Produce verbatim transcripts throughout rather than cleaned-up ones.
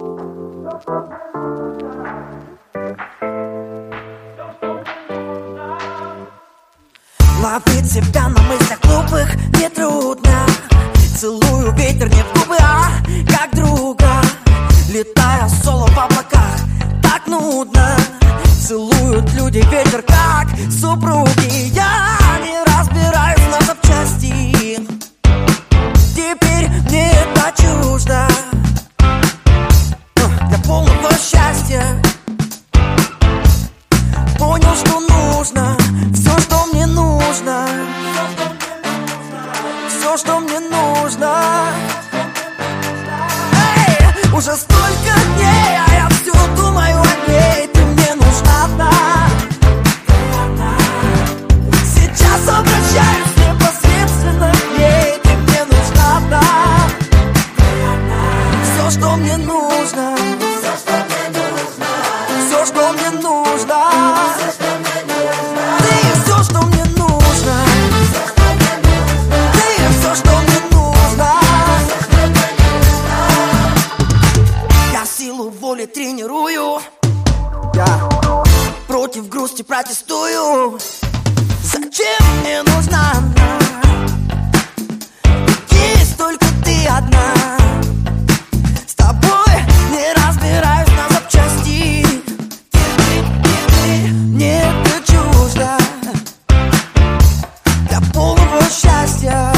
Ловить себя на мыслях глупых нетрудно. Целую ветер не в губы, а как друга. Летая соло в облаках, так нудно. Целуют люди ветер, как супруги. Я не разбираюсь на запчасти. Теперь мне это чуждо. Для полного счастья понял, что нужно все, что мне нужно. Все, что мне нужно. Эй, уже столько дней, а я все думаю о ней. Ты мне нужна одна. Сейчас обращаюсь непосредственно к ней. Ты мне нужна одна. Все, что мне нужно. Все, что мне нужно. Ты все, что мне нужно. Ты все, что мне нужно. Я силу воли тренирую. Я против грусти протестую. Зачем мне нужна она? Есть только ты одна. С тобой не разбираюсь на запчасти. Мне это чуждо. Для полного счастья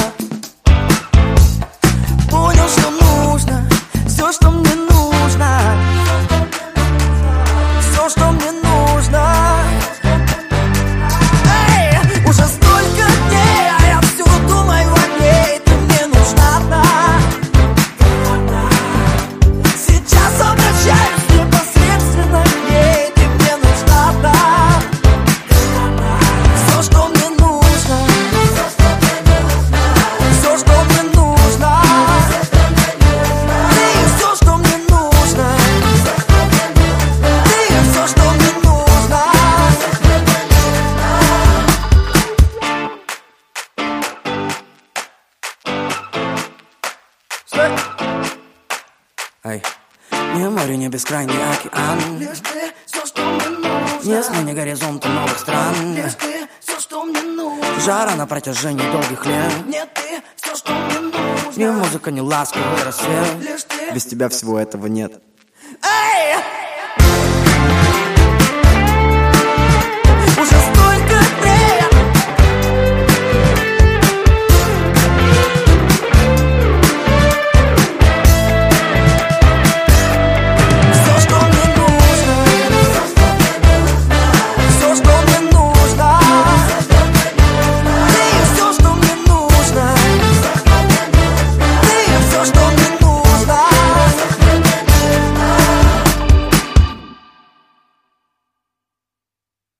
понял, что нужно. Все, что мне нужно. Все, что мне нужно. Эй, уже столько дней, а я все думаю о ней. Ты мне нужна одна. Сейчас обращаюсь непосредственно к ней. Ты мне нужна одна. Все, что мне нужно. Все, что мне нужно. Ты все, что мне нужно. Ты все, что мне нужно. Эй, не море, не бескрайний океан. Лишь ты, все, что мне нужно. Не смене горизонта новых стран. Лишь ты, все, что мне нужно. Жара на протяжении долгих лет. Нет, ты, все, что мне нужно. Ни музыка, ни ласковый рассвет. Лишь ты. Без тебя всего этого нет. Эй!